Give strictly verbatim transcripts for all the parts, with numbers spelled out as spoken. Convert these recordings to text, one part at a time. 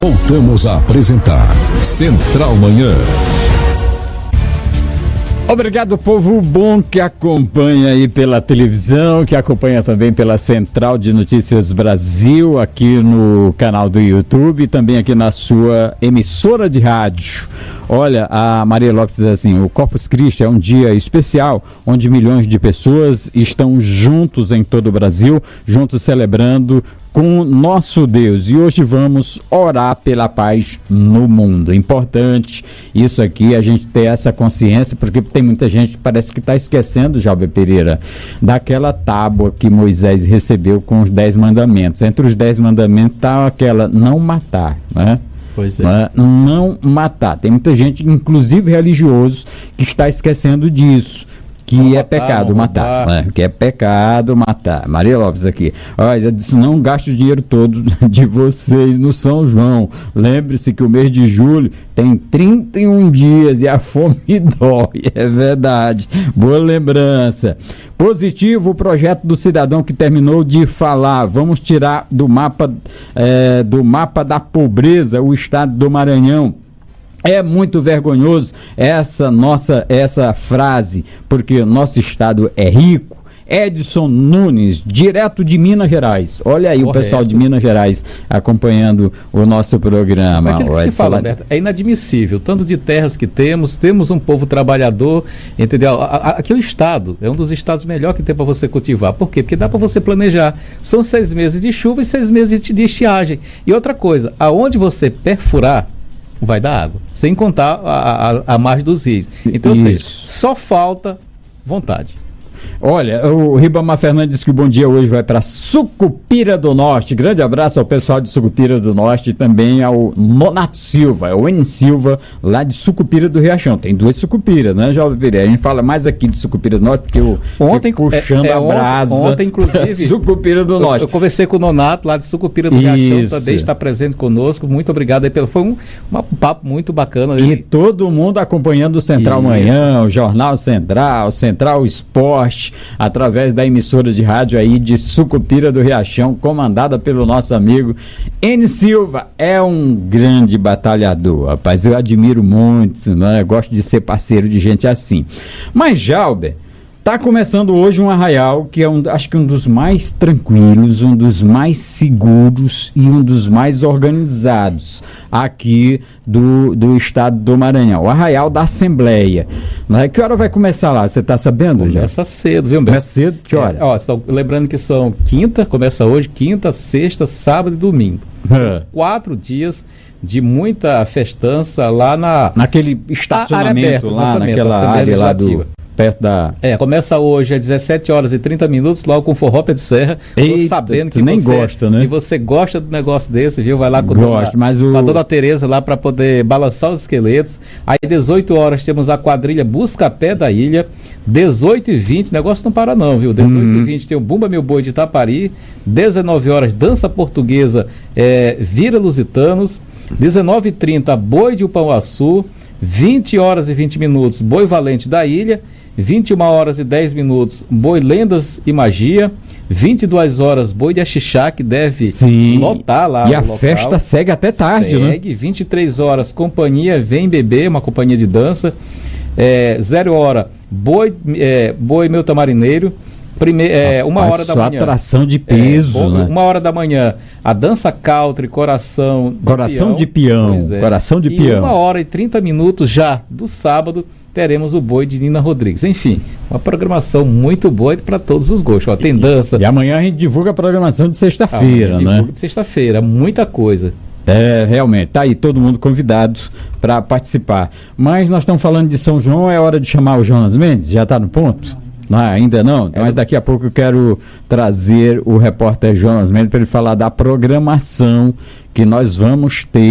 Voltamos a apresentar Central Manhã. Obrigado, povo bom que acompanha aí pela televisão, que acompanha também pela Central de Notícias Brasil, aqui no canal do YouTube e também aqui na sua emissora de rádio. Olha, a Maria Lopes diz assim: o Corpus Christi é um dia especial onde milhões de pessoas estão juntos em todo o Brasil, juntos celebrando com nosso Deus, e hoje vamos orar pela paz no mundo. Importante isso aqui, a gente ter essa consciência, porque tem muita gente que parece que está esquecendo, Jalber Pereira, daquela tábua que Moisés recebeu com os dez mandamentos. Entre os dez mandamentos está aquela não matar, né? Pois é. Né? Não matar. Tem muita gente, inclusive religioso, que está esquecendo disso. Que não é matar, pecado matar, né? Que é pecado matar. Maria Lopes aqui. Olha, eu disse: não gaste o dinheiro todo de vocês no São João. Lembre-se que o mês de julho tem trinta e um dias e a fome dói. É verdade. Boa lembrança. Positivo o projeto do cidadão que terminou de falar. Vamos tirar do mapa, é, do mapa da pobreza o estado do Maranhão. É muito vergonhoso essa nossa essa frase, porque o nosso estado é rico. Edson Nunes, direto de Minas Gerais. Olha aí, correto. O pessoal de Minas Gerais acompanhando o nosso programa. Mas aquilo que se fala, Alberto, é inadmissível. Tanto de terras que temos, temos um povo trabalhador, entendeu? Aqui o estado é um dos estados melhores que tem para você cultivar. Por quê? Porque dá para você planejar. São seis meses de chuva e seis meses de estiagem. E outra coisa, aonde você perfurar, vai dar água, sem contar a, a, a margem dos rios. Então, ou seja, só falta vontade. Olha, o Ribamar Fernandes diz que o bom dia hoje vai para Sucupira do Norte. Grande abraço ao pessoal de Sucupira do Norte e também ao Nonato Silva, é o N Silva, lá de Sucupira do Riachão. Tem duas Sucupiras, né, Jovem Pereira? A gente fala mais aqui de Sucupira do Norte, porque eu ontem puxando é, é, a brasa. Ontem, inclusive, Sucupira do Norte. Eu, eu conversei com o Nonato lá de Sucupira do Isso. Riachão, também está presente conosco. Muito obrigado aí pelo. Foi um, um papo muito bacana. E aí. Todo mundo acompanhando o Central Isso. Manhã, o Jornal Central, Central Esporte, através da emissora de rádio aí de Sucupira do Riachão, comandada pelo nosso amigo N Silva. É um grande batalhador, rapaz, eu admiro muito, né? Gosto de ser parceiro de gente assim. Mas, Jalber, tá começando hoje um arraial que é um, acho que um dos mais tranquilos, um dos mais seguros e um dos mais organizados aqui do, do estado do Maranhão. O Arraial da Assembleia. Né? Que hora vai começar lá? Você está sabendo? Começa já? cedo, viu, Beto? Começa cedo? Que hora? É, ó, só, lembrando que são quinta, começa hoje, quinta, sexta, sábado e domingo. São quatro dias de muita festança lá na... Naquele estacionamento, aberta, lá naquela área lá do... Perto da... É, começa hoje às dezessete horas e trinta minutos, logo com forró pé de serra. Eita, tô sabendo que tu nem você, gosta, né? que você gosta do negócio desse, viu? Vai lá com, Gosto, dona, mas o... com a dona Tereza lá para poder balançar os esqueletos. Aí dezoito horas temos a quadrilha Busca-Pé da Ilha. dezoito e vinte, o negócio não para não, viu? dezoito e vinte tem o Bumba Meu Boi de Itapari. dezenove horas, dança portuguesa, é, Vira Lusitanos. dezenove e trinta, Boi de Upauaçu. vinte horas e vinte minutos, Boi Valente da Ilha. vinte e uma horas e dez minutos, Boi Lendas e Magia. vinte e duas horas, Boi de Axixá, que deve Sim. lotar lá e no a local. Festa segue até tarde, segue, né? Segue, vinte e três horas, Companhia Vem Beber, uma companhia de dança. É, zero hora, Boi, é, Boi Meu Tamarineiro. Prime, é, uma hora da manhã. Atração de peso, é, bom, né? Uma hora da manhã, a dança country, Coração de Coração Peão. de Peão. É. Coração de e Peão. Uma hora e trinta minutos já do sábado, teremos o Boi de Nina Rodrigues. Enfim, uma programação muito boa para todos os gostos. Ó, tem dança. E amanhã a gente divulga a programação de sexta-feira, né? Divulga de sexta-feira, muita coisa. É, realmente, tá aí todo mundo convidado para participar. Mas nós estamos falando de São João, é hora de chamar o Jonas Mendes? Já está no ponto? Não, ainda não, mas daqui a pouco eu quero trazer o repórter Jonas Mendes para ele falar da programação que nós vamos ter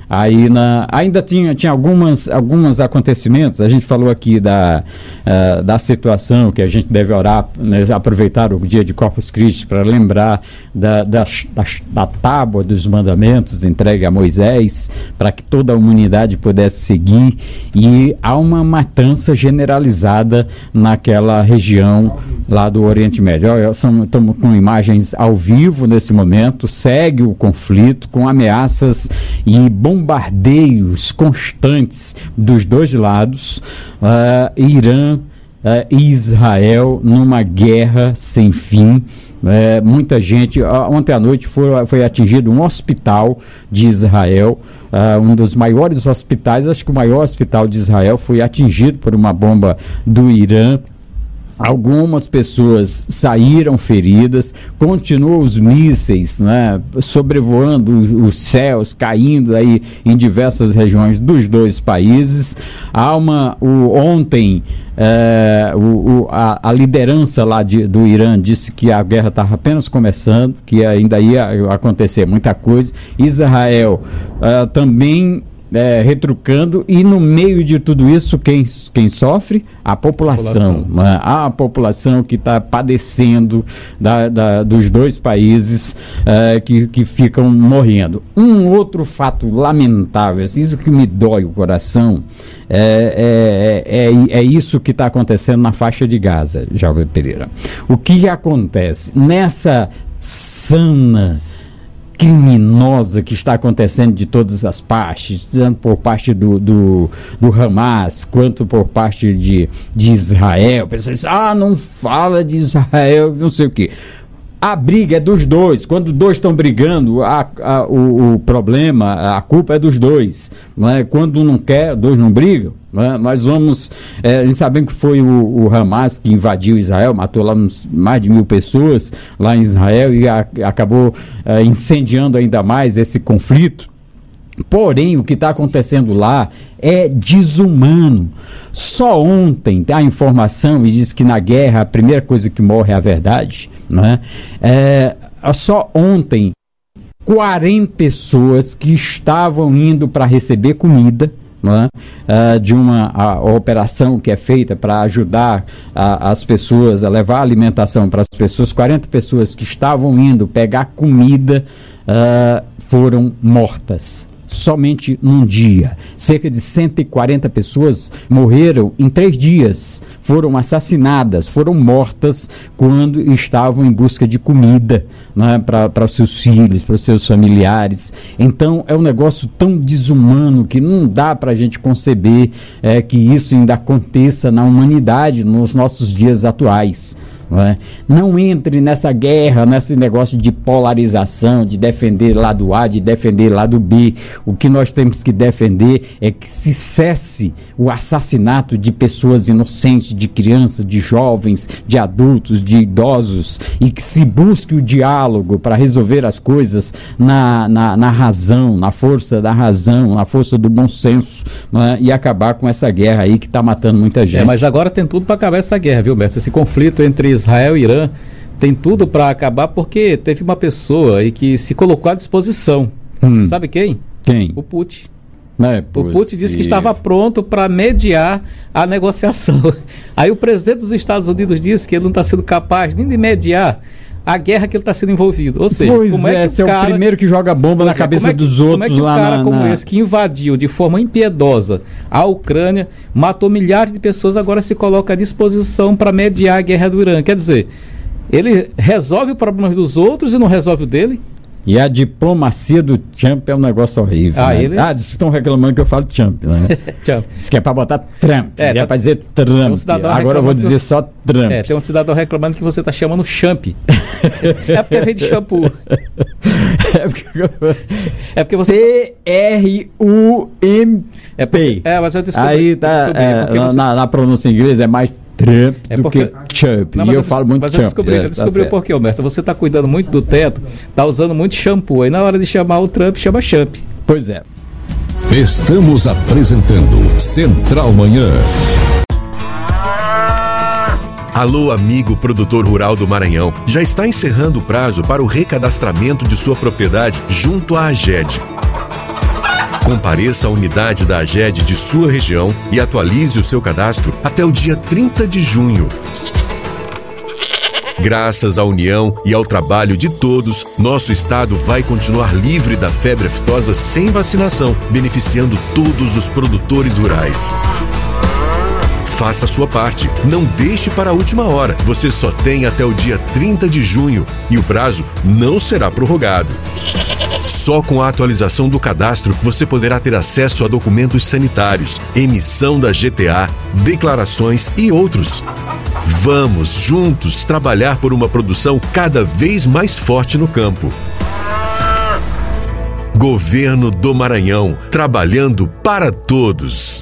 aí na, ainda tinha, tinha algumas, alguns acontecimentos. A gente falou aqui da, uh, da situação que a gente deve orar, né, aproveitar o dia de Corpus Christi para lembrar da, da, da, da tábua dos mandamentos entregue a Moisés, para que toda a humanidade pudesse seguir, e há uma matança generalizada naquela região lá do Oriente Médio. Estamos com imagens ao vivo nesse momento, segue o conflito com ameaças e bombardeios constantes dos dois lados, uh, Irã uh, e Israel numa guerra sem fim. É, muita gente, ontem à noite foi, foi atingido um hospital de Israel, uh, um dos maiores hospitais, acho que o maior hospital de Israel foi atingido por uma bomba do Irã. Algumas pessoas saíram feridas, continuam os mísseis, né, sobrevoando os, os céus, caindo aí em diversas regiões dos dois países. Há uma, o, ontem, é, o, o, a, a liderança lá de, do Irã disse que a guerra estava apenas começando, que ainda ia acontecer muita coisa. Israel é, também É, retrucando, e no meio de tudo isso, quem, quem sofre? A população. população. Né? A população que está padecendo da, da, dos dois países, é, que, que ficam morrendo. Um outro fato lamentável, isso que me dói o coração, é, é, é, é isso que está acontecendo na faixa de Gaza, Jovem Pereira. O que acontece? Nessa sana criminosa que está acontecendo de todas as partes, tanto por parte do, do, do Hamas, quanto por parte de, de Israel. Pessoas dizem, ah, não fala de Israel, não sei o quê. A briga é dos dois. Quando dois estão brigando, a, a, o, o problema, a culpa é dos dois. Não é? Quando um não quer, dois não brigam. Não é? Nós vamos... É, sabemos que foi o, o Hamas que invadiu Israel, matou lá uns, mais de mil pessoas lá em Israel, e a, acabou é, incendiando ainda mais esse conflito. Porém, o que está acontecendo lá é desumano. Só ontem a informação me diz que na guerra a primeira coisa que morre é a verdade, né? É, só ontem quarenta pessoas que estavam indo para receber comida, né, uh, de uma a, a operação que é feita para ajudar a, as pessoas a levar alimentação para as pessoas, quarenta pessoas que estavam indo pegar comida uh, foram mortas. Somente num dia. Cerca de cento e quarenta pessoas morreram em três dias. Foram assassinadas, foram mortas quando estavam em busca de comida, né, para os seus filhos, para os seus familiares. Então é um negócio tão desumano que não dá para a gente conceber é, que isso ainda aconteça na humanidade nos nossos dias atuais. Não, é? Não entre nessa guerra, nesse negócio de polarização, de defender lado A, de defender lado B. O que nós temos que defender é que se cesse o assassinato de pessoas inocentes, de crianças, de jovens, de adultos, de idosos, e que se busque o diálogo para resolver as coisas na, na, na razão, na força da razão, na força do bom senso, não é? E acabar com essa guerra aí que está matando muita gente. É, mas agora tem tudo para acabar essa guerra, viu, mestre? Esse conflito entre Israel e Irã tem tudo para acabar, porque teve uma pessoa aí que se colocou à disposição. Hum. Sabe quem? Quem? O Putin. É o Putin disse que estava pronto para mediar a negociação. Aí o presidente dos Estados Unidos disse que ele não está sendo capaz nem de mediar a guerra que ele está sendo envolvido. Ou seja, pois como é, é, que o, cara, é o primeiro que joga bomba na cabeça é que, dos outros lá. Como é que lá um cara na, como na... esse, que invadiu de forma impiedosa a Ucrânia, matou milhares de pessoas, agora se coloca à disposição para mediar a guerra do Irã? Quer dizer, ele resolve os problemas dos outros e não resolve o dele? E a diplomacia do Trump é um negócio horrível. Ah, né? ele... ah estão reclamando que eu falo Trump, né? Trump. Diz que é para botar Trump, é, é tá... para dizer Trump. Um agora eu vou dizer que... só Trump. É, tem um cidadão reclamando que você está chamando Champ. É porque vem de shampoo. É porque, é porque você... T R U M P. É, mas eu descobri. Aí tá, é, na, você... na pronúncia inglesa é mais Trump é porque... do que Trump. Não, e eu, eu falo muito mas Trump. Mas eu descobri, é, eu descobri tá o porquê, Humberto. Você está cuidando muito do teto, está usando muito shampoo. Aí na hora de chamar o Trump, chama Champ. Pois é. Estamos apresentando Central Manhã. Alô, amigo produtor rural do Maranhão. Já está encerrando o prazo para o recadastramento de sua propriedade junto à AGED. Compareça à unidade da AGED de sua região e atualize o seu cadastro até o dia trinta de junho. Graças à união e ao trabalho de todos, nosso estado vai continuar livre da febre aftosa sem vacinação, beneficiando todos os produtores rurais. Faça a sua parte, não deixe para a última hora. Você só tem até o dia trinta de junho e o prazo não será prorrogado. Só com a atualização do cadastro você poderá ter acesso a documentos sanitários, emissão da G T A, declarações e outros. Vamos juntos trabalhar por uma produção cada vez mais forte no campo. Governo do Maranhão, trabalhando para todos.